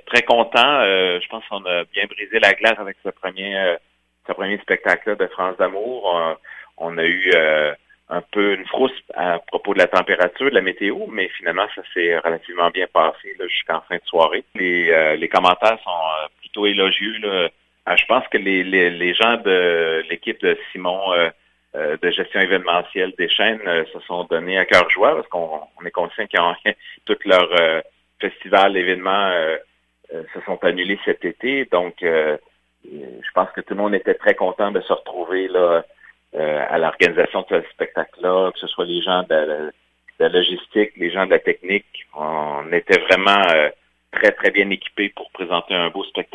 très content. Je pense qu'on a bien brisé la glace avec ce premier spectacle-là de France d'amour. On a eu un peu une frousse à propos de la température, de la météo, mais finalement, ça s'est relativement bien passé là, jusqu'en fin de soirée. Les commentaires sont plutôt élogieux. Là. Je pense que les gens de l'équipe de Simon de gestion événementielle des chaînes se sont donnés à cœur joie parce qu'on est conscient qu'ils ont tous leurs festivals, événements se sont annulés cet été. Donc, je pense que tout le monde était très content de se retrouver là à l'organisation de ce spectacle-là, que ce soit les gens de la logistique, les gens de la technique. On était vraiment très, très bien équipés pour présenter un beau spectacle.